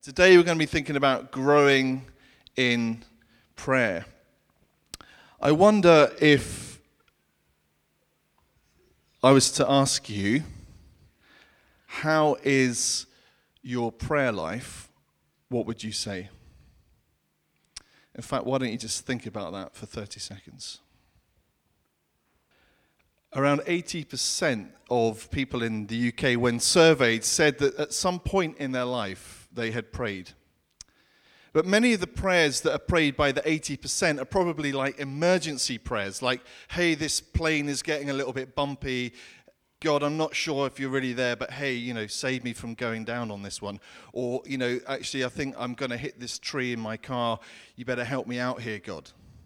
Today we're going to be thinking about growing in prayer. I wonder if I was to ask you, how is your prayer life? What would you say? In fact, why don't you just think about that for 30 seconds? Around 80% of people in the UK, when surveyed, said that at some point in their life they had prayed. But many of the prayers that are prayed by the 80% are probably like emergency prayers, like, hey, this plane is getting a little bit bumpy. God, I'm not sure if you're really there, but hey, save me from going down on this one. Or, actually, I think I'm going to hit this tree in my car. You better help me out here, God.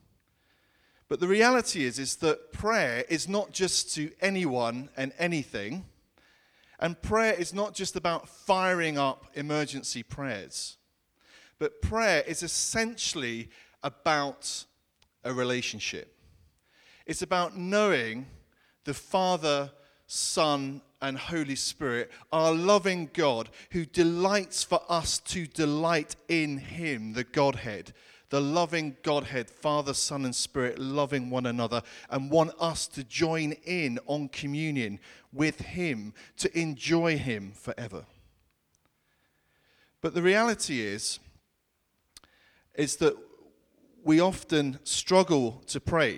But the reality is that prayer is not just to anyone and anything. And prayer is not just about firing up emergency prayers. But prayer is essentially about a relationship. It's about knowing the Father, Son, and Holy Spirit, our loving God, who delights for us to delight in Him, the Godhead. The loving Godhead, Father, Son, and Spirit, loving one another and want us to join in on communion with Him, to enjoy Him forever. But the reality is that we often struggle to pray.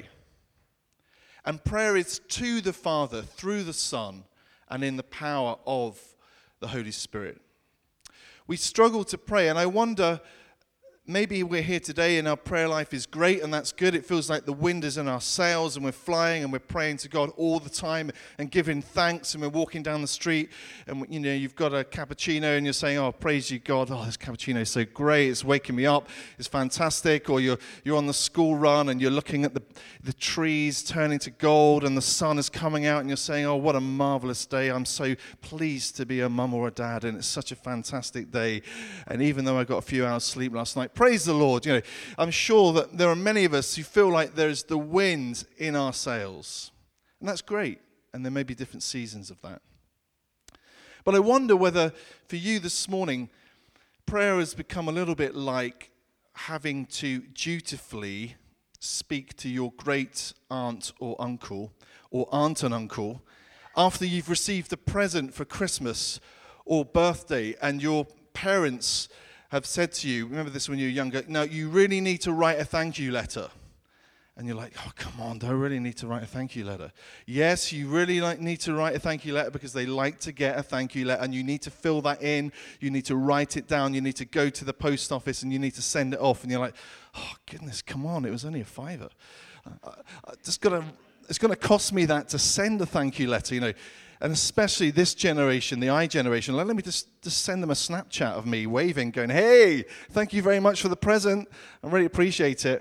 And prayer is to the Father, through the Son, and in the power of the Holy Spirit. We struggle to pray, and I wonder, maybe we're here today and our prayer life is great and that's good. It feels like the wind is in our sails and we're flying and we're praying to God all the time and giving thanks, and we're walking down the street and you've got a cappuccino and you're saying, oh, praise you, God. Oh, this cappuccino is so great. It's waking me up. It's fantastic. Or you're on the school run and you're looking at the trees turning to gold and the sun is coming out and you're saying, oh, what a marvelous day. I'm so pleased to be a mum or a dad and it's such a fantastic day. And even though I got a few hours sleep last night, praise the Lord. I'm sure that there are many of us who feel like there's the wind in our sails. And that's great. And there may be different seasons of that. But I wonder whether for you this morning, prayer has become a little bit like having to dutifully speak to your great aunt or uncle, or aunt and uncle, after you've received a present for Christmas or birthday, and your parents have said to you, remember this when you were younger, no, you really need to write a thank you letter. And you're like, oh, come on, do I really need to write a thank you letter? Yes, you really need to write a thank you letter because they like to get a thank you letter, and you need to fill that in, you need to write it down, you need to go to the post office and you need to send it off, and you're like, oh, goodness, come on, it was only a £5. It's going to cost me that to send a thank you letter, And especially this generation, the I generation, let me just send them a Snapchat of me waving, going, hey, thank you very much for the present. I really appreciate it.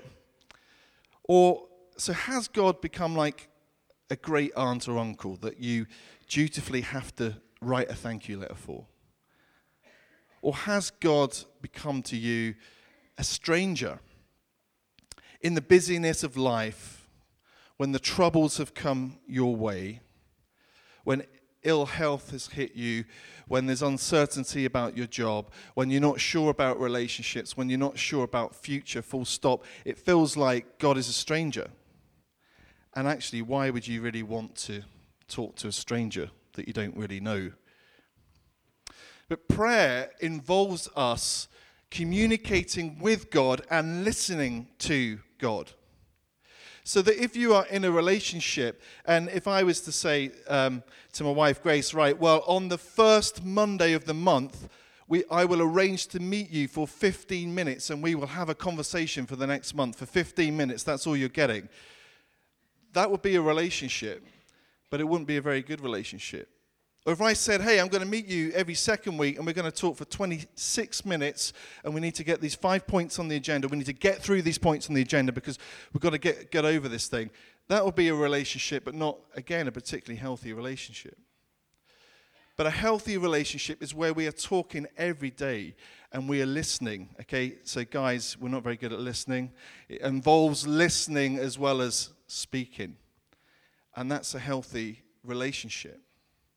So has God become like a great aunt or uncle that you dutifully have to write a thank you letter for? Or has God become to you a stranger? In the busyness of life, when the troubles have come your way, when ill health has hit you, when there's uncertainty about your job, when you're not sure about relationships, when you're not sure about future, full stop, it feels like God is a stranger. And actually, why would you really want to talk to a stranger that you don't really know? But prayer involves us communicating with God and listening to God. So that if you are in a relationship, and if I was to say to my wife, Grace, right, well, on the first Monday of the month, I will arrange to meet you for 15 minutes, and we will have a conversation for the next month. For 15 minutes, that's all you're getting. That would be a relationship, but it wouldn't be a very good relationship. Or if I said, hey, I'm going to meet you every second week, and we're going to talk for 26 minutes, and we need to get these 5 points on the agenda. We need to get through these points on the agenda because we've got to get over this thing. That would be a relationship, but not, again, a particularly healthy relationship. But a healthy relationship is where we are talking every day, and we are listening. Okay, so guys, we're not very good at listening. It involves listening as well as speaking. And that's a healthy relationship.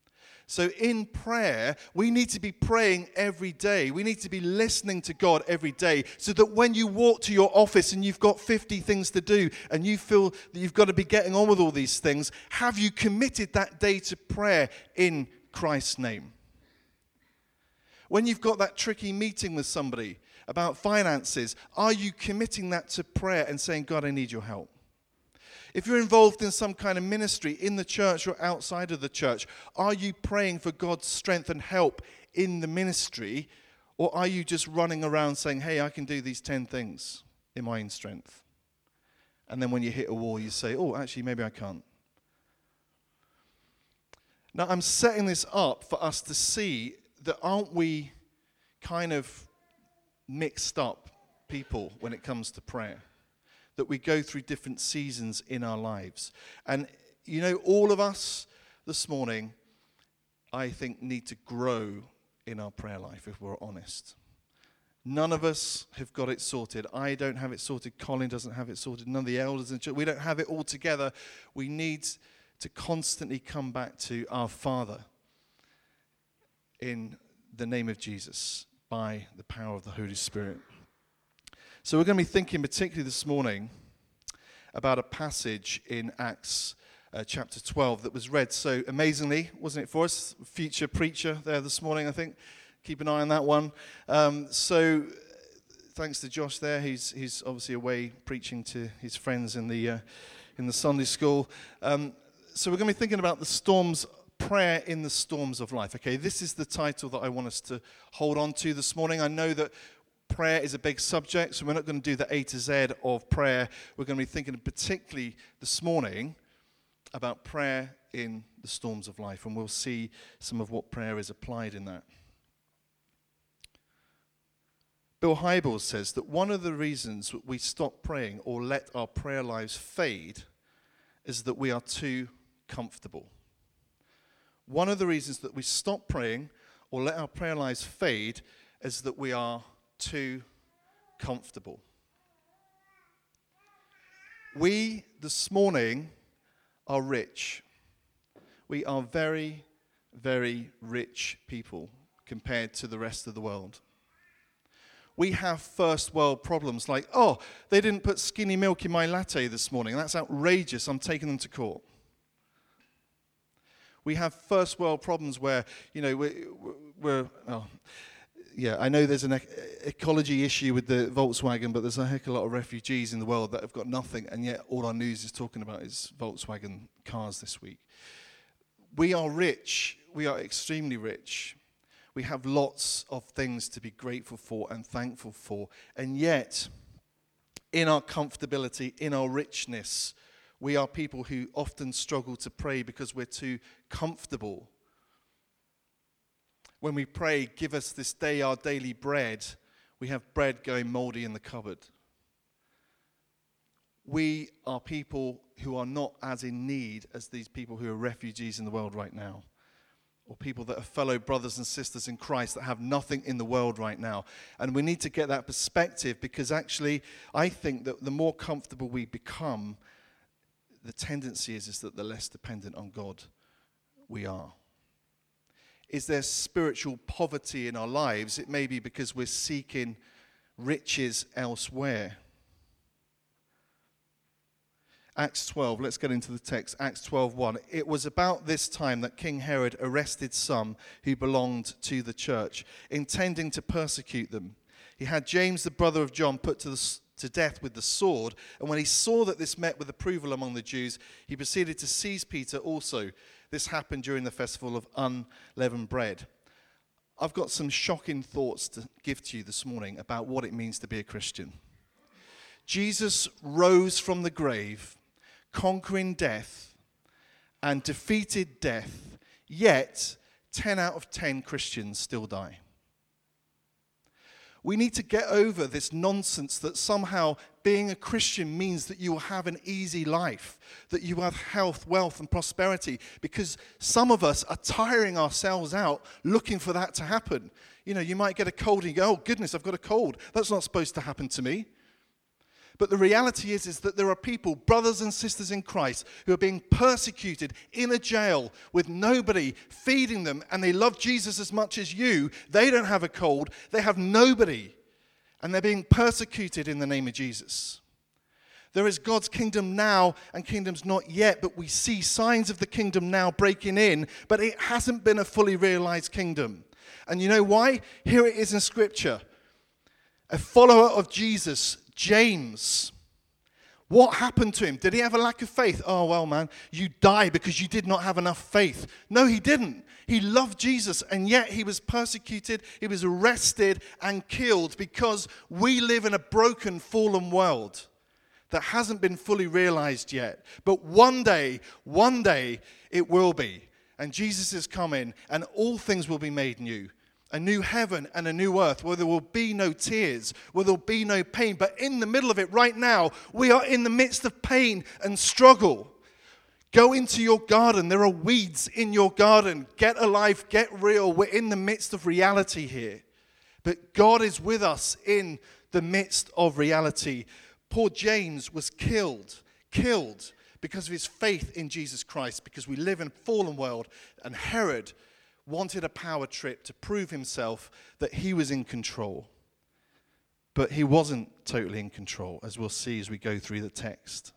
So in prayer, we need to be praying every day. We need to be listening to God every day so that when you walk to your office and you've got 50 things to do and you feel that you've got to be getting on with all these things, have you committed that day to prayer in Christ's name? When you've got that tricky meeting with somebody about finances, are you committing that to prayer and saying, God, I need your help? If you're involved in some kind of ministry in the church or outside of the church, are you praying for God's strength and help in the ministry? Or are you just running around saying, hey, I can do these 10 things in my own strength? And then when you hit a wall, you say, oh, actually, maybe I can't. Now, I'm setting this up for us to see that aren't we kind of mixed up people when it comes to prayer? That we go through different seasons in our lives. And, you know, all of us this morning, I think, need to grow in our prayer life, if we're honest. None of us have got it sorted. I don't have it sorted. Colin doesn't have it sorted. None of the elders in church. We don't have it all together. We need to constantly come back to our Father in the name of Jesus by the power of the Holy Spirit. So we're going to be thinking particularly this morning about a passage in Acts chapter 12 that was read so amazingly, wasn't it, for us? Future preacher there this morning, I think. Keep an eye on that one. So thanks to Josh there. He's obviously away preaching to his friends in the Sunday school. So we're going to be thinking about the storms, prayer in the storms of life. Okay, this is the title that I want us to hold on to this morning. I know that prayer is a big subject, so we're not going to do the A to Z of prayer. We're going to be thinking particularly this morning about prayer in the storms of life, and we'll see some of what prayer is applied in that. Bill Hybels says that one of the reasons we stop praying or let our prayer lives fade is that we are too comfortable. One of the reasons that we stop praying or let our prayer lives fade is that we are too comfortable. We this morning are rich. We are very, very rich people compared to the rest of the world. We have first world problems like, oh, they didn't put skinny milk in my latte this morning. That's outrageous. I'm taking them to court. We have first world problems where, you know, I know there's an ecology issue with the Volkswagen, but there's a heck of a lot of refugees in the world that have got nothing, and yet all our news is talking about is Volkswagen cars this week. We are rich. We are extremely rich. We have lots of things to be grateful for and thankful for, and yet, in our comfortability, in our richness, we are people who often struggle to pray because we're too comfortable. When we pray, give us this day our daily bread, we have bread going moldy in the cupboard. We are people who are not as in need as these people who are refugees in the world right now, or people that are fellow brothers and sisters in Christ that have nothing in the world right now. And we need to get that perspective, because actually I think that the more comfortable we become, the tendency is that the less dependent on God we are. Is there spiritual poverty in our lives? It may be because we're seeking riches elsewhere. Acts 12, let's get into the text. Acts 12:1. It was about this time that King Herod arrested some who belonged to the church, intending to persecute them. He had James, the brother of John, put to death with the sword, and when he saw that this met with approval among the Jews, he proceeded to seize Peter also. This happened during the festival of unleavened bread. I've got some shocking thoughts to give to you this morning about what it means to be a Christian. Jesus rose from the grave, conquering death and defeated death, yet 10 out of 10 Christians still die. We need to get over this nonsense that somehow being a Christian means that you will have an easy life, that you have health, wealth, and prosperity, because some of us are tiring ourselves out looking for that to happen. You know, you might get a cold and you go, oh goodness, I've got a cold. That's not supposed to happen to me. But the reality is that there are people, brothers and sisters in Christ, who are being persecuted in a jail with nobody feeding them, and they love Jesus as much as you. They don't have a cold. They have nobody. And they're being persecuted in the name of Jesus. There is God's kingdom now and kingdoms not yet, but we see signs of the kingdom now breaking in, but it hasn't been a fully realized kingdom. And you know why? Here it is in Scripture. A follower of Jesus, James. What happened to him? Did he have a lack of faith? Oh, well, man, you die because you did not have enough faith. No, he didn't. He loved Jesus, and yet he was persecuted, he was arrested and killed because we live in a broken, fallen world that hasn't been fully realized yet. But one day it will be. And Jesus is coming, and all things will be made new. A new heaven and a new earth where there will be no tears, where there will be no pain. But in the middle of it right now, we are in the midst of pain and struggle. Go into your garden. There are weeds in your garden. Get alive, get real. We're in the midst of reality here. But God is with us in the midst of reality. Poor James was killed because of his faith in Jesus Christ, because we live in a fallen world, and Herod wanted a power trip to prove himself that he was in control. But he wasn't totally in control, as we'll see as we go through the text.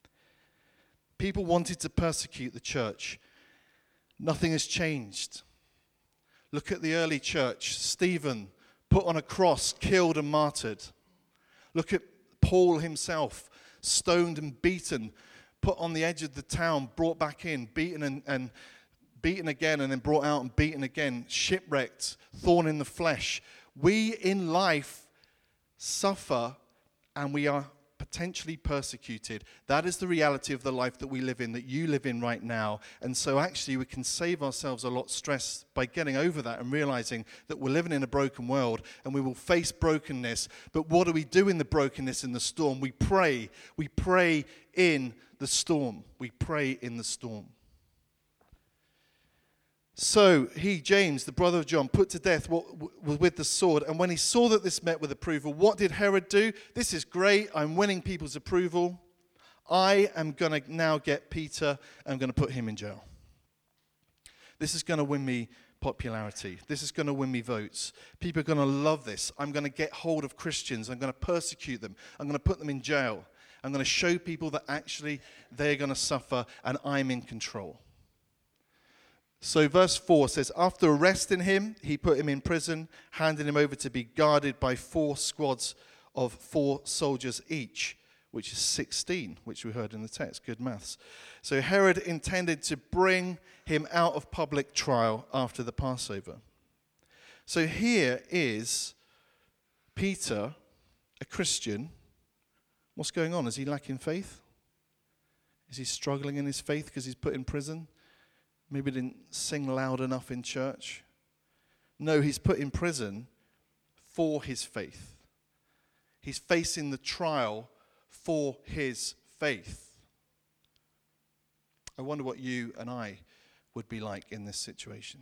People wanted to persecute the church. Nothing has changed. Look at the early church. Stephen, put on a cross, killed and martyred. Look at Paul himself, stoned and beaten, put on the edge of the town, brought back in, beaten and beaten again, and then brought out and beaten again, shipwrecked, thorn in the flesh. We in life suffer, and we are potentially persecuted. That is the reality of the life that we live in, that you live in right now. And so actually we can save ourselves a lot of stress by getting over that and realizing that we're living in a broken world and we will face brokenness. But what do we do in the brokenness, in the storm? We pray. We pray in the storm. We pray in the storm. So he, James, the brother of John, put to death with the sword. And when he saw that this met with approval, what did Herod do? This is great. I'm winning people's approval. I am going to now get Peter. I'm going to put him in jail. This is going to win me popularity. This is going to win me votes. People are going to love this. I'm going to get hold of Christians. I'm going to persecute them. I'm going to put them in jail. I'm going to show people that actually they're going to suffer and I'm in control. So verse 4 says, after arresting him, he put him in prison, handing him over to be guarded by 4 squads of 4 soldiers each, which is 16, which we heard in the text. Good maths. So Herod intended to bring him out of public trial after the Passover. So here is Peter, a Christian. What's going on? Is he lacking faith? Is he struggling in his faith because he's put in prison? Maybe didn't sing loud enough in church. No, he's put in prison for his faith. He's facing the trial for his faith. I wonder what you and I would be like in this situation.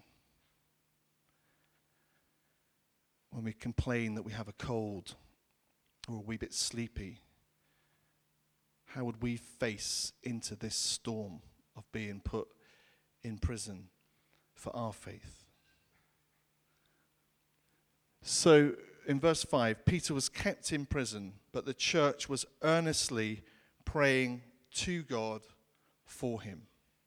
When we complain that we have a cold or a wee bit sleepy, how would we face into this storm of being put in prison for our faith? So in verse 5, Peter was kept in prison, but the church was earnestly praying to God for him.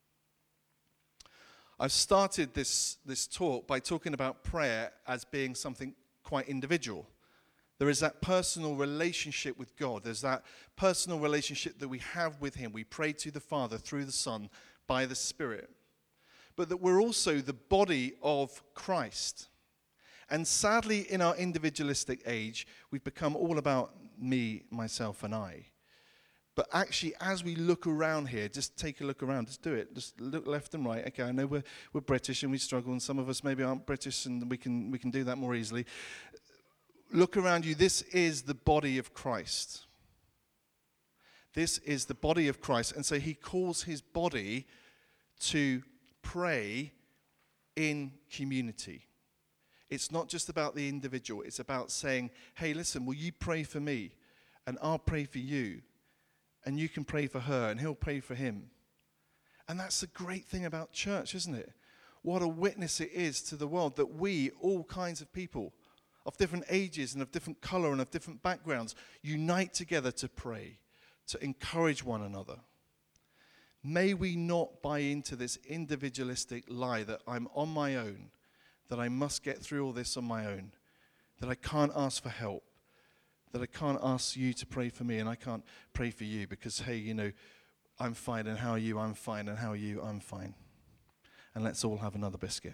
I've started this talk by talking about prayer as being something quite individual. There is that personal relationship with God. There's that personal relationship that we have with him. We pray to the Father through the Son by the Spirit. But that we're also the body of Christ. And sadly, in our individualistic age, we've become all about me, myself, and I. But actually, as we look around here, just take a look around, just do it. Just look left and right. Okay, I know we're British and we struggle, and some of us maybe aren't British, and we can do that more easily. Look around you. This is the body of Christ. This is the body of Christ. And so he calls his body to pray in community. It's not just about the individual. It's about saying, hey, listen, will you pray for me? and I'll pray for you, and you can pray for her, and he'll pray for him. And that's the great thing about church, isn't it? What a witness it is to the world that we, all kinds of people, of different ages and of different color and of different backgrounds, unite together to pray, to encourage one another. May we not buy into this individualistic lie that I'm on my own, that I must get through all this on my own, that I can't ask for help, that I can't ask you to pray for me and I can't pray for you because, hey, you know, I'm fine, and how are you? I'm fine, and how are you? I'm fine. And let's all have another biscuit.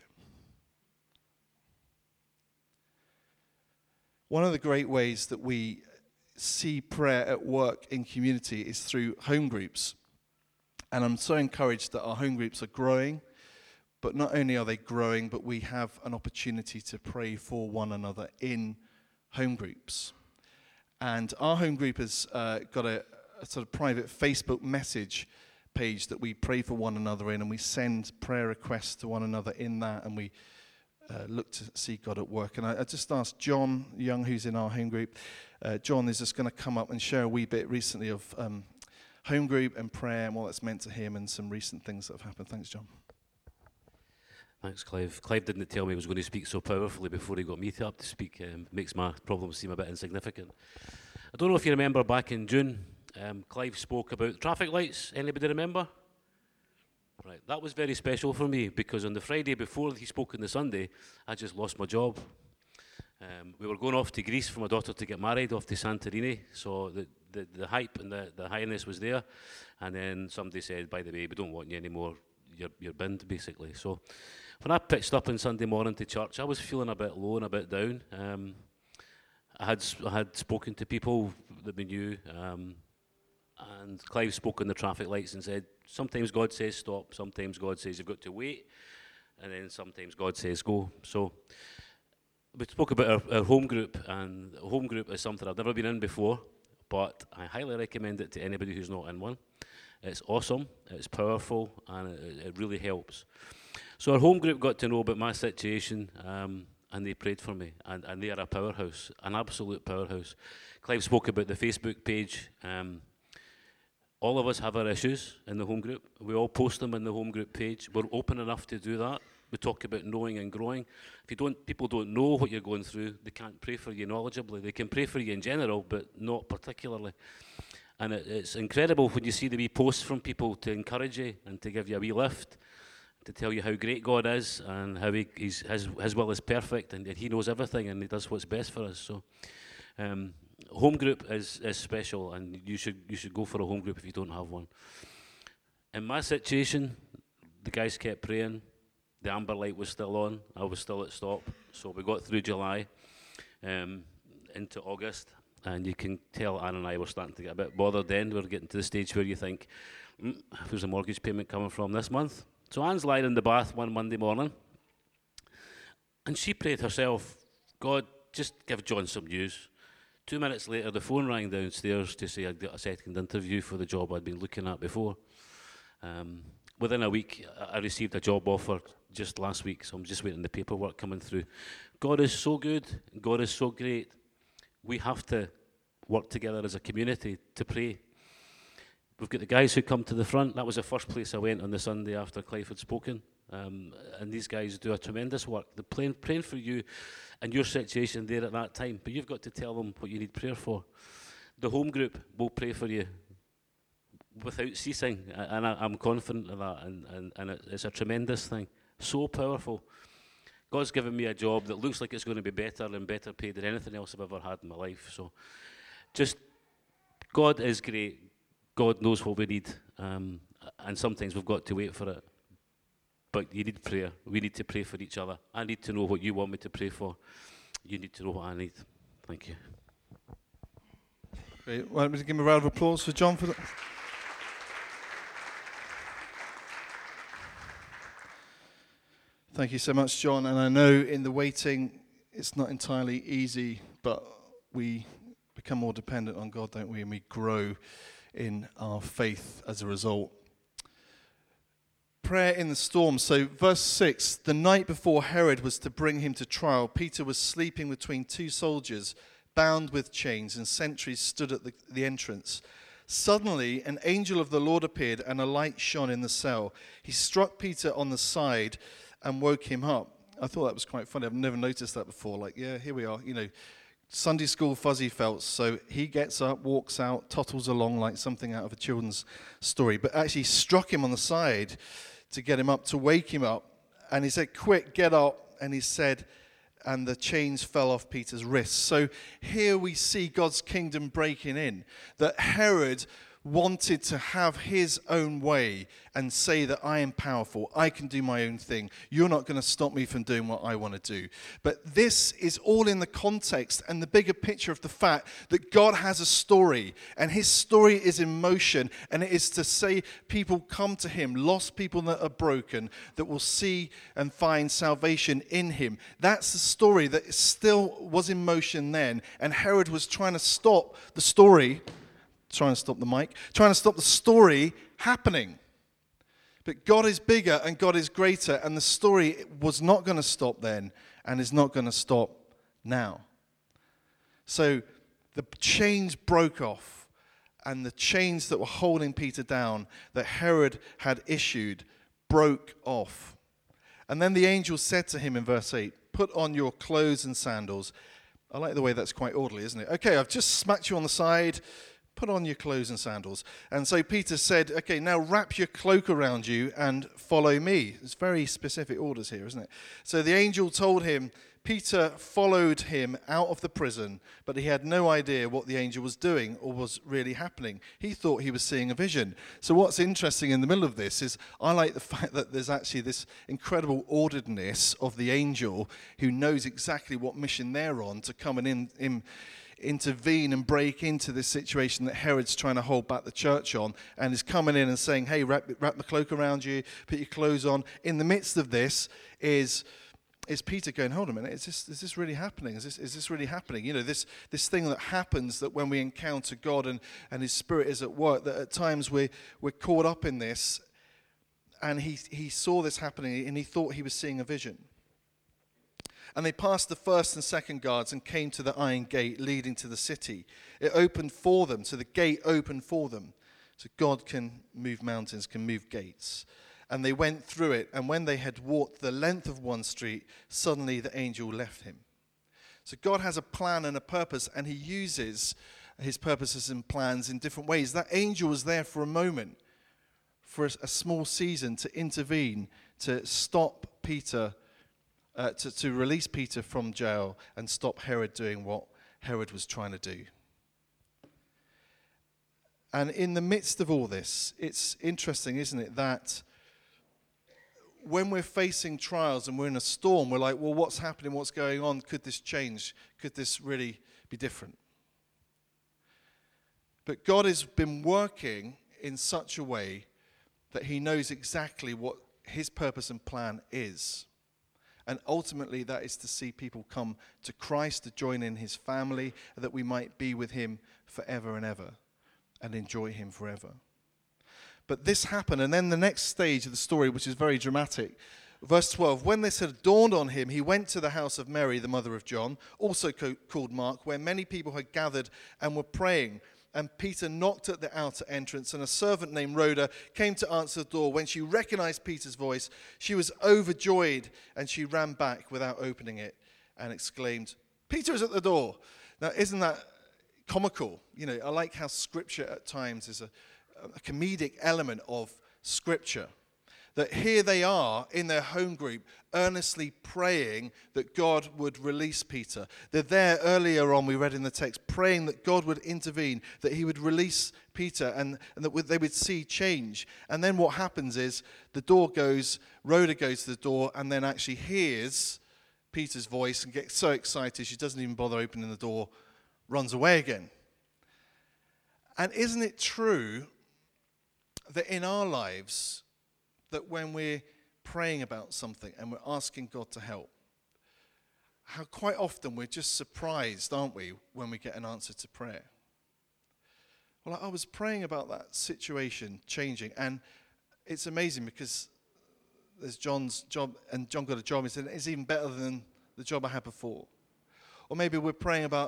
One of the great ways that we see prayer at work in community is through home groups. And I'm so encouraged that our home groups are growing. But not only are they growing, but we have an opportunity to pray for one another in home groups. And our home group has got a sort of private Facebook message page that we pray for one another in, and we send prayer requests to one another in that, and we look to see God at work. And I just asked John Young, who's in our home group, John is just going to come up and share a wee bit recently of home group and prayer and what that's meant to him and some recent things that have happened. Thanks, John. Thanks, Clive. Clive didn't tell me he was going to speak so powerfully before he got me up to speak. Makes my problems seem a bit insignificant. I don't know if you remember back in June, Clive spoke about traffic lights. Anybody remember? Right, that was very special for me because on the Friday before he spoke on the Sunday, I just lost my job. We were going off to Greece for my daughter to get married, off to Santorini, so the hype and the highness was there. And then somebody said, by the way, we don't want you anymore, you're binned, basically. So when I pitched up on Sunday morning to church, I was feeling a bit low and a bit down. I had spoken to people that we knew, and Clive spoke on the traffic lights and said, sometimes God says stop, sometimes God says you've got to wait, and then sometimes God says go. So we spoke about our home group, and a home group is something I've never been in before, but I highly recommend it to anybody who's not in one. It's awesome, it's powerful, and it really helps. So our home group got to know about my situation, and they prayed for me, and they are a powerhouse, an absolute powerhouse. Clive spoke about the Facebook page. All of us have our issues in the home group. We all post them in the home group page. We're open enough to do that. We talk about knowing and growing. If people don't know what you're going through, they can't pray for you knowledgeably. They can pray for you in general, but not particularly. And it's incredible when you see the wee posts from people to encourage you and to give you a wee lift, to tell you how great God is and how His will is perfect and He knows everything and He does what's best for us. So, home group is special, and you should go for a home group if you don't have one. In my situation, the guys kept praying. The amber light was still on. I was still at stop. So we got through July into August, and you can tell Anne and I were starting to get a bit bothered then. We were getting to the stage where you think, where's the mortgage payment coming from this month? So Anne's lying in the bath one Monday morning, and she prayed herself, God, just give John some news. 2 minutes later, the phone rang downstairs to say I'd got a second interview for the job I'd been looking at before. Within a week, I received a job offer just last week, so I'm just waiting the paperwork coming through. God is so good. God is so great. We have to work together as a community to pray. We've got the guys who come to the front. That was the first place I went on the Sunday after Clive had spoken. And these guys do a tremendous work. They're praying for you and your situation there at that time. But you've got to tell them what you need prayer for. The home group will pray for you without ceasing. And I'm confident of that. And it's a tremendous thing. So powerful. God's given me a job that looks like it's going to be better and better paid than anything else I've ever had in my life. So just, God is great. God knows what we need. And sometimes we've got to wait for it. But you need prayer. We need to pray for each other. I need to know what you want me to pray for. You need to know what I need. Thank you. Great. Well, give him a round of applause for John for that. Thank you so much, John. And I know in the waiting, it's not entirely easy, but we become more dependent on God, don't we? And we grow in our faith as a result. Prayer in the storm. So verse 6, the night before Herod was to bring him to trial, Peter was sleeping between two soldiers. bound with chains, and sentries stood at the entrance. Suddenly, an angel of the Lord appeared, and a light shone in the cell. He struck Peter on the side and woke him up. I thought that was quite funny. I've never noticed that before. Like, yeah, here we are, Sunday school fuzzy felts. So he gets up, walks out, tottles along like something out of a children's story, but actually struck him on the side to get him up, to wake him up. And he said, "Quick, get up." And he said, and the chains fell off Peter's wrists. So here we see God's kingdom breaking in, that Herod wanted to have his own way and say that I am powerful, I can do my own thing, you're not going to stop me from doing what I want to do. But this is all in the context and the bigger picture of the fact that God has a story, and his story is in motion, and it is to say people come to him, lost people that are broken, that will see and find salvation in him. That's the story that still was in motion then, and Herod was trying to stop the story, trying to stop the story happening. But God is bigger and God is greater, and the story was not going to stop then and is not going to stop now. So the chains broke off, and the chains that were holding Peter down that Herod had issued broke off. And then the angel said to him in verse 8, "Put on your clothes and sandals." I like the way that's quite orderly, isn't it? Okay, I've just smacked you on the side. Put on your clothes and sandals. And so Peter said, okay, now wrap your cloak around you and follow me. It's very specific orders here, isn't it? So the angel told him, Peter followed him out of the prison, but he had no idea what the angel was doing or was really happening. He thought he was seeing a vision. So what's interesting in the middle of this is I like the fact that there's actually this incredible orderedness of the angel who knows exactly what mission they're on to come and intervene and break into this situation that Herod's trying to hold back the church on, and is coming in and saying, hey, wrap the cloak around you, put your clothes on. In the midst of this is Peter going, hold a minute, is this really happening? Is this really happening? This thing that happens, that when we encounter God and his Spirit is at work, that at times we're caught up in this. And he saw this happening, and he thought he was seeing a vision. And they passed the first and second guards and came to the iron gate leading to the city. It opened for them, so the gate opened for them. So God can move mountains, can move gates. And they went through it, and when they had walked the length of one street, suddenly the angel left him. So God has a plan and a purpose, and he uses his purposes and plans in different ways. That angel was there for a moment, for a small season, to intervene, to stop Peter, to release Peter from jail and stop Herod doing what Herod was trying to do. And in the midst of all this, it's interesting, isn't it, that when we're facing trials and we're in a storm, we're like, well, what's happening? What's going on? Could this change? Could this really be different? But God has been working in such a way that he knows exactly what his purpose and plan is. And ultimately, that is to see people come to Christ, to join in his family, that we might be with him forever and ever and enjoy him forever. But this happened, and then the next stage of the story, which is very dramatic, verse 12, when this had dawned on him, he went to the house of Mary, the mother of John, also called Mark, where many people had gathered and were praying. And Peter knocked at the outer entrance, and a servant named Rhoda came to answer the door. When she recognized Peter's voice, she was overjoyed, and she ran back without opening it and exclaimed, "Peter is at the door." Now, isn't that comical? I like how Scripture at times is a comedic element of Scripture. That here they are in their home group, earnestly praying that God would release Peter. They're there earlier on, we read in the text, praying that God would intervene, that he would release Peter, and that they would see change. And then what happens is the door goes, Rhoda goes to the door, and then actually hears Peter's voice and gets so excited she doesn't even bother opening the door, runs away again. And isn't it true that in our lives, that when we're praying about something and we're asking God to help, how quite often we're just surprised, aren't we, when we get an answer to prayer? Well, I was praying about that situation changing, and it's amazing because there's John's job, and John got a job, and he said, it's even better than the job I had before. Or maybe we're praying about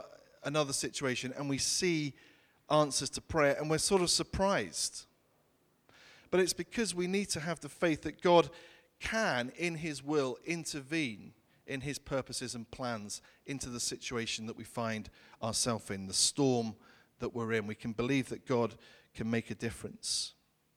another situation and we see answers to prayer and we're sort of surprised. But it's because we need to have the faith that God can, in his will, intervene in his purposes and plans into the situation that we find ourselves in, the storm that we're in. We can believe that God can make a difference.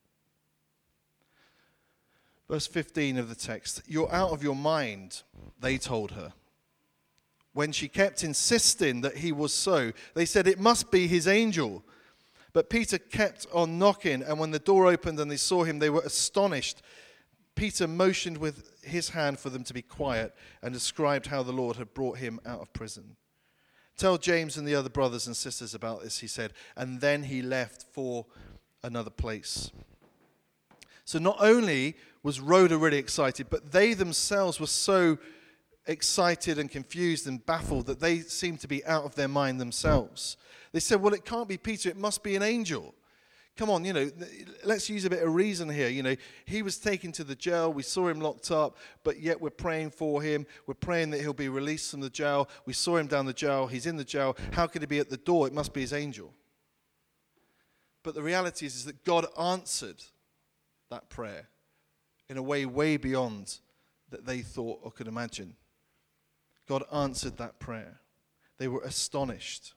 Verse 15 of the text, "You're out of your mind," they told her. When she kept insisting that he was so, they said, "It must be his angel." But Peter kept on knocking, and when the door opened and they saw him, they were astonished. Peter motioned with his hand for them to be quiet and described how the Lord had brought him out of prison. "Tell James and the other brothers and sisters about this," he said, and then he left for another place. So not only was Rhoda really excited, but they themselves were so excited and confused and baffled that they seemed to be out of their mind themselves. They said, "Well, it can't be Peter, it must be an angel. Come on, let's use a bit of reason here. He was taken to the jail. We saw him locked up, but yet we're praying for him. We're praying that he'll be released from the jail. We saw him down the jail. He's in the jail. How could he be at the door? It must be his angel." But the reality is that God answered that prayer in a way beyond that they thought or could imagine. God answered that prayer. They were astonished.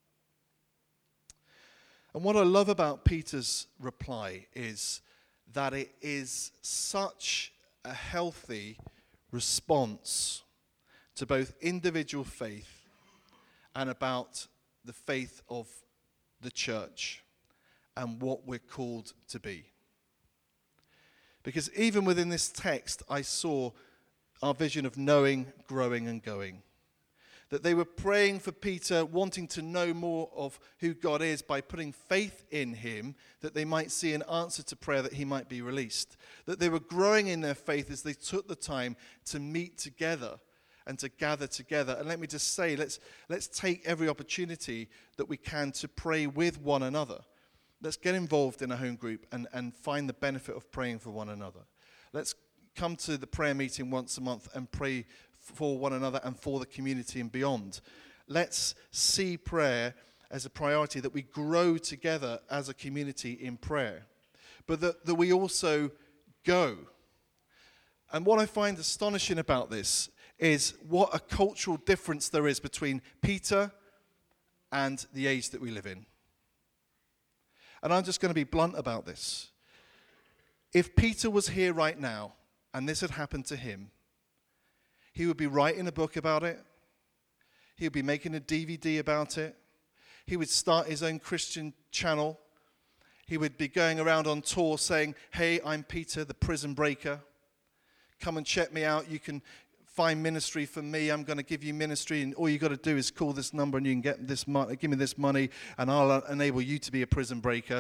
And what I love about Peter's reply is that it is such a healthy response to both individual faith and about the faith of the church and what we're called to be. Because even within this text, I saw our vision of knowing, growing, and going. That they were praying for Peter, wanting to know more of who God is by putting faith in him, that they might see an answer to prayer, that he might be released. That they were growing in their faith as they took the time to meet together and to gather together. And let me just say, let's take every opportunity that we can to pray with one another. Let's get involved in a home group and find the benefit of praying for one another. Let's come to the prayer meeting once a month and pray for one another and for the community and beyond. Let's see prayer as a priority, that we grow together as a community in prayer, but that we also go. And what I find astonishing about this is what a cultural difference there is between Peter and the age that we live in. And I'm just going to be blunt about this. If Peter was here right now and this had happened to him, he would be writing a book about it. He would be making a DVD about it. He would start his own Christian channel. He would be going around on tour saying, "Hey, I'm Peter, the prison breaker. Come and check me out. You can find ministry from me. I'm going to give you ministry, and all you got to do is call this number and you can get this money. Give me this money, and I'll enable you to be a prison breaker."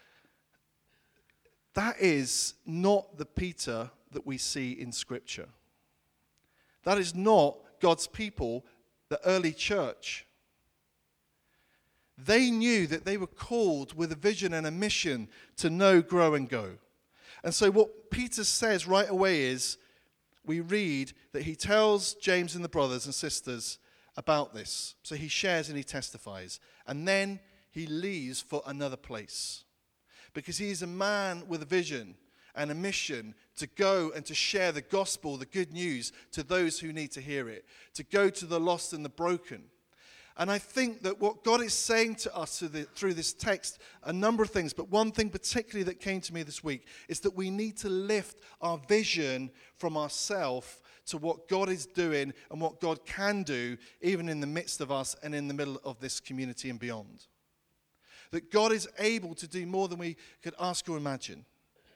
That is not the Peter that we see in Scripture. That is not God's people, the early church. They knew that they were called with a vision and a mission to know, grow, and go. And so what Peter says right away is, we read that he tells James and the brothers and sisters about this. So he shares and he testifies. And then he leaves for another place. Because he is a man with a vision and a mission to go and to share the gospel, the good news, to those who need to hear it. To go to the lost and the broken. And I think that what God is saying to us through this text, a number of things, but one thing particularly that came to me this week is that we need to lift our vision from ourselves to what God is doing and what God can do, even in the midst of us and in the middle of this community and beyond. That God is able to do more than we could ask or imagine.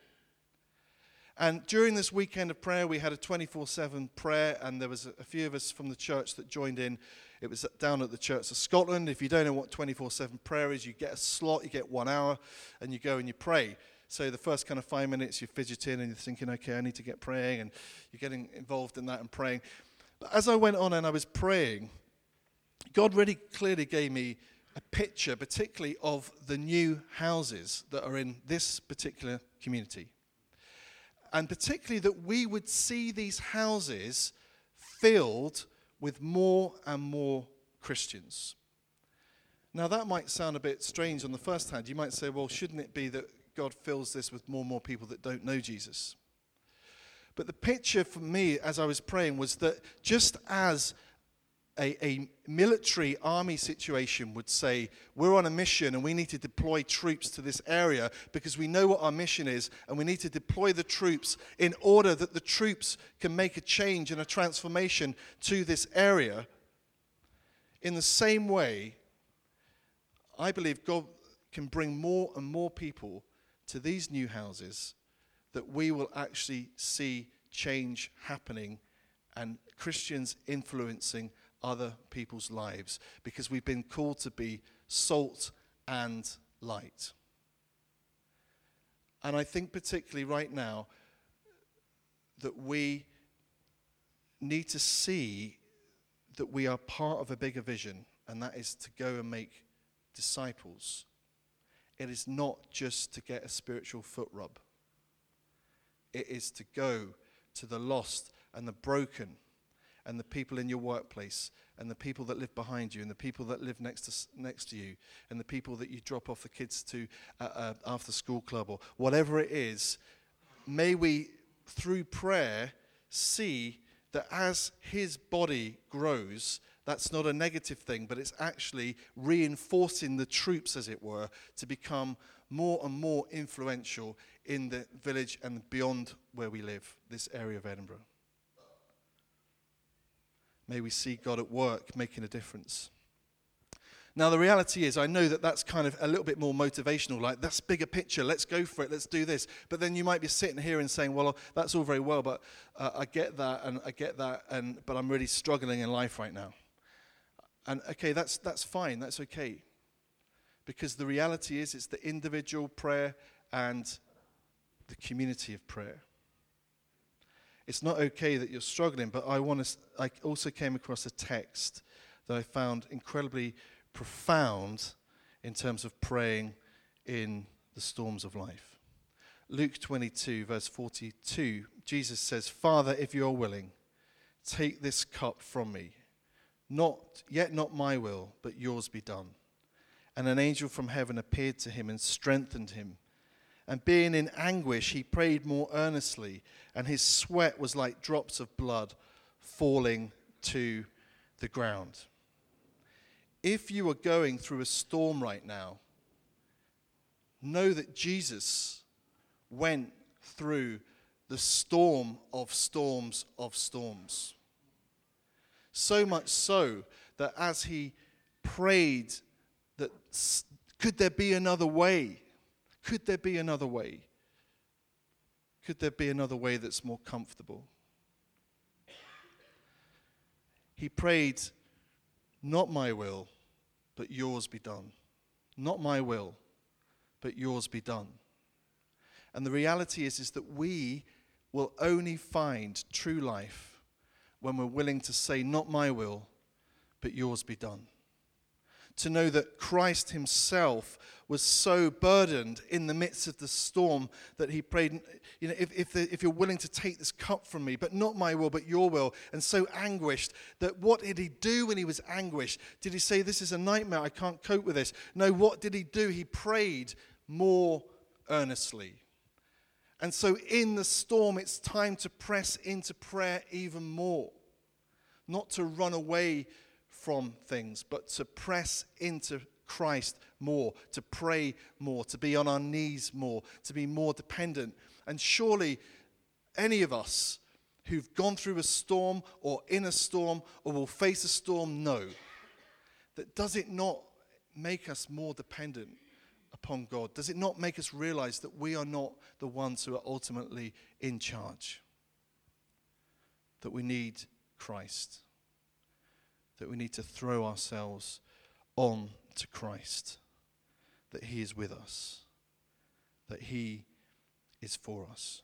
And during this weekend of prayer, we had a 24/7 prayer, and there was a few of us from the church that joined in. It was down at the Church of Scotland. If you don't know what 24/7 prayer is, you get a slot, you get 1 hour, and you go and you pray. So the first kind of 5 minutes, you're fidgeting and you're thinking, okay, I need to get praying, and you're getting involved in that and praying. But as I went on and I was praying, God really clearly gave me a picture, particularly of the new houses that are in this particular community. And particularly that we would see these houses filled with more and more Christians. Now, that might sound a bit strange on the first hand. You might say, well, shouldn't it be that God fills this with more and more people that don't know Jesus? But the picture for me as I was praying was that just as a military army situation would say, we're on a mission and we need to deploy troops to this area because we know what our mission is, and we need to deploy the troops in order that the troops can make a change and a transformation to this area. In the same way, I believe God can bring more and more people to these new houses, that we will actually see change happening and Christians influencing other people's lives, because we've been called to be salt and light. And I think particularly right now that we need to see that we are part of a bigger vision, and that is to go and make disciples. It is not just to get a spiritual foot rub. It is to go to the lost and the broken and the people in your workplace and the people that live behind you and the people that live next to you and the people that you drop off the kids to after school club or whatever it is. May we, through prayer, see that as his body grows, that's not a negative thing, but it's actually reinforcing the troops, as it were, to become more and more influential in the village and beyond where we live, this area of Edinburgh. May we see God at work making a difference. Now, the reality is, I know that that's kind of a little bit more motivational, like, that's bigger picture, let's go for it, let's do this. But then you might be sitting here and saying, well, that's all very well, but I get that, but I'm really struggling in life right now. And okay, that's fine, that's okay. Because the reality is, it's the individual prayer and the community of prayer. It's not okay that you're struggling, but I also came across a text that I found incredibly profound in terms of praying in the storms of life. Luke 22, verse 42, Jesus says, Father, if you are willing, take this cup from me. Not my will, but yours be done. And an angel from heaven appeared to him and strengthened him. And being in anguish, he prayed more earnestly, and his sweat was like drops of blood falling to the ground. If you are going through a storm right now, know that Jesus went through the storm of storms of storms. So much so that as he prayed that, could there be another way? Could there be another way? Could there be another way that's more comfortable? He prayed, not my will, but yours be done. Not my will, but yours be done. And the reality is that we will only find true life when we're willing to say, not my will, but yours be done. To know that Christ himself was so burdened in the midst of the storm that he prayed, if you're willing to take this cup from me, but not my will, but your will, and so anguished that what did he do when he was anguished? Did he say, this is a nightmare, I can't cope with this? No, what did he do? He prayed more earnestly. And so in the storm, it's time to press into prayer even more. Not to run away from things, but to press into Christ more, to pray more, to be on our knees more, to be more dependent. And surely any of us who've gone through a storm or in a storm or will face a storm know that does it not make us more dependent upon God? Does it not make us realize that we are not the ones who are ultimately in charge? That we need Christ. That we need to throw ourselves on to Christ. That he is with us. That he is for us.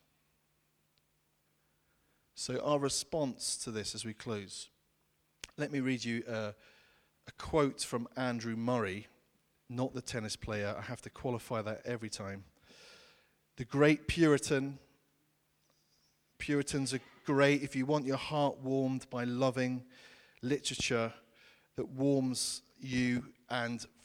So our response to this as we close. Let me read you a quote from Andrew Murray, not the tennis player. I have to qualify that every time. The great Puritan. Puritans are great if you want your heart warmed by loving literature that warms you and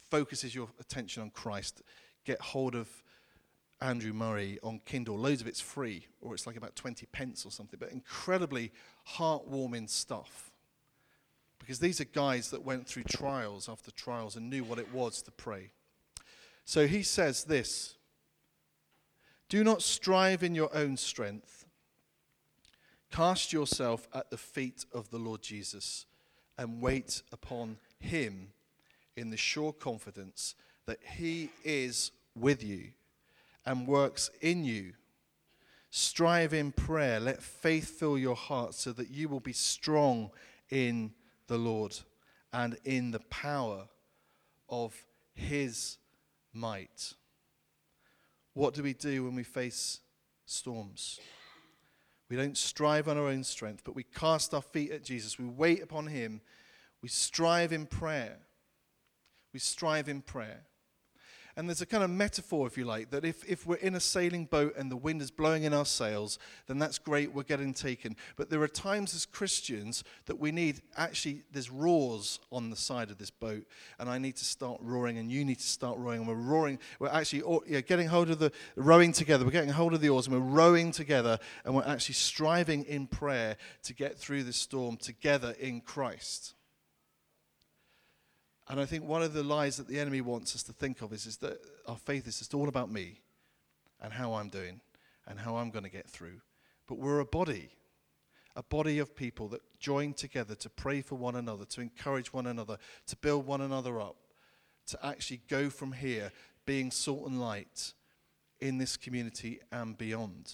focuses your attention on Christ, get hold of Andrew Murray on Kindle. Loads of it's free, or it's like about 20 pence or something, but incredibly heartwarming stuff. Because these are guys that went through trials after trials and knew what it was to pray. So he says this: do not strive in your own strength. Cast yourself at the feet of the Lord Jesus and wait upon him in the sure confidence that he is with you and works in you. Strive in prayer. Let faith fill your heart so that you will be strong in the Lord and in the power of his might. What do we do when we face storms? We don't strive on our own strength, but we cast our feet at Jesus. We wait upon him. We strive in prayer. We strive in prayer. And there's a kind of metaphor, if you like, that if we're in a sailing boat and the wind is blowing in our sails, then that's great, we're getting taken. But there are times as Christians that we need, actually, there's roars on the side of this boat, and I need to start roaring, and you need to start rowing, and we're roaring. We're actually getting hold of the rowing together. We're getting hold of the oars, and we're rowing together, and we're actually striving in prayer to get through this storm together in Christ. And I think one of the lies that the enemy wants us to think of is that our faith is just all about me and how I'm doing and how I'm going to get through. But we're a body of people that join together to pray for one another, to encourage one another, to build one another up, to actually go from here being salt and light in this community and beyond.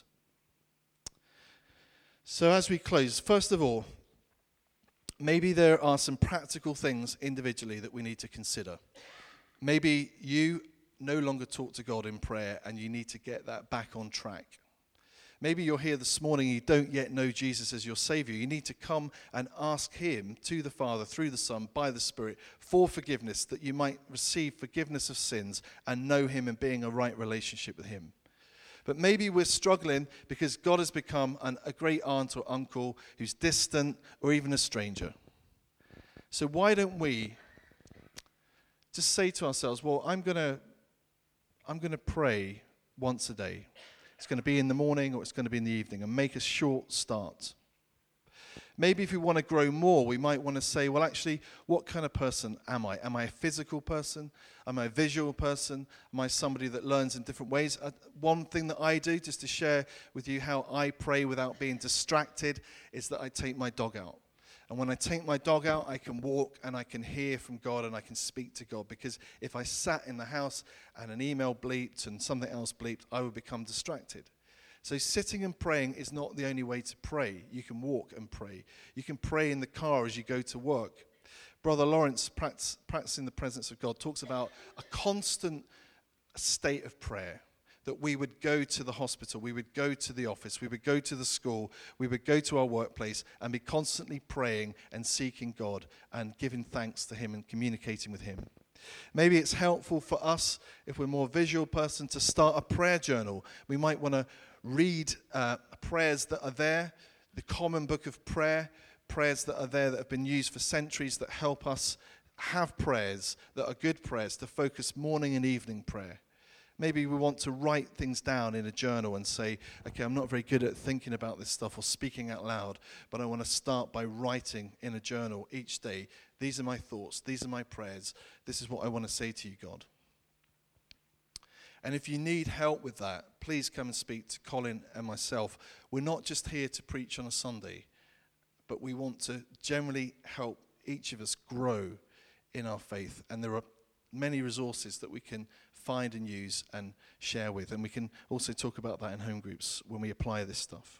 So as we close, first of all, maybe there are some practical things individually that we need to consider. Maybe you no longer talk to God in prayer and you need to get that back on track. Maybe you're here this morning and you don't yet know Jesus as your Savior. You need to come and ask him to the Father, through the Son, by the Spirit, for forgiveness, that you might receive forgiveness of sins and know him and be in a right relationship with him. But maybe we're struggling because God has become a great aunt or uncle who's distant or even a stranger. So why don't we just say to ourselves, well, I'm going to pray once a day. It's going to be in the morning or it's going to be in the evening, and make a short start. Maybe if we want to grow more, we might want to say, well, actually, what kind of person am I? Am I a physical person? Am I a visual person? Am I somebody that learns in different ways? One thing that I do, just to share with you how I pray without being distracted, is that I take my dog out. And when I take my dog out, I can walk and I can hear from God and I can speak to God. Because if I sat in the house and an email bleeped and something else bleeped, I would become distracted. So sitting and praying is not the only way to pray. You can walk and pray. You can pray in the car as you go to work. Brother Lawrence, practicing the presence of God, talks about a constant state of prayer, that we would go to the hospital, we would go to the office, we would go to the school, we would go to our workplace and be constantly praying and seeking God and giving thanks to him and communicating with him. Maybe it's helpful for us, if we're a more visual person, to start a prayer journal. We might want to read prayers that are there, the common book of prayer, prayers that are there that have been used for centuries that help us have prayers that are good prayers to focus morning and evening prayer. Maybe we want to write things down in a journal and say, okay, I'm not very good at thinking about this stuff or speaking out loud, but I want to start by writing in a journal each day. These are my thoughts. These are my prayers. This is what I want to say to you, God. And if you need help with that, please come and speak to Colin and myself. We're not just here to preach on a Sunday, but we want to generally help each of us grow in our faith. And there are many resources that we can find and use and share with. And we can also talk about that in home groups when we apply this stuff.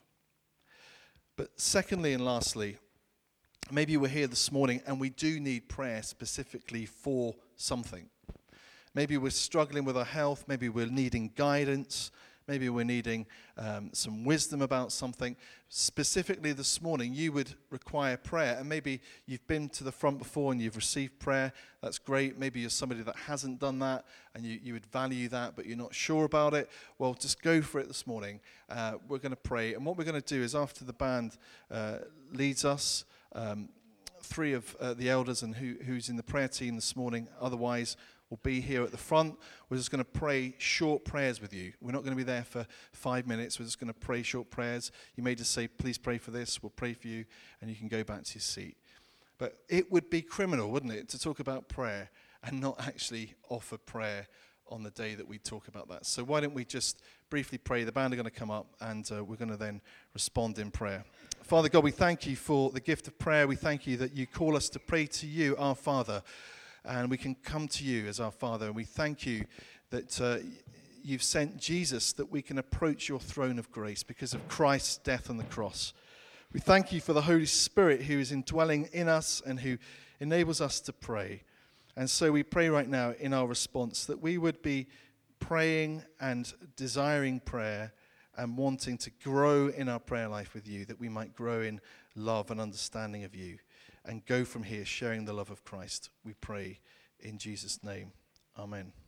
But secondly and lastly, maybe we're here this morning and we do need prayer specifically for something. Maybe we're struggling with our health. Maybe we're needing guidance. Maybe we're needing some wisdom about something. Specifically this morning, you would require prayer. And maybe you've been to the front before and you've received prayer. That's great. Maybe you're somebody that hasn't done that and you would value that, but you're not sure about it. Well, just go for it this morning. We're going to pray. And what we're going to do is, after the band leads us, three of the elders and who's in the prayer team this morning, otherwise, will be here at the front. We're just going to pray short prayers with you. We're not going to be there for 5 minutes. We're just going to pray short prayers. You may just say, please pray for this. We'll pray for you, and you can go back to your seat. But it would be criminal, wouldn't it, to talk about prayer and not actually offer prayer on the day that we talk about that. So why don't we just briefly pray. The band are going to come up, and we're going to then respond in prayer. Father God, we thank you for the gift of prayer. We thank you that you call us to pray to you, our Father, and we can come to you as our Father. And we thank you that you've sent Jesus, that we can approach your throne of grace because of Christ's death on the cross. We thank you for the Holy Spirit who is indwelling in us and who enables us to pray. And so we pray right now in our response that we would be praying and desiring prayer and wanting to grow in our prayer life with you, that we might grow in love and understanding of you and go from here sharing the love of Christ. We pray in Jesus' name. Amen.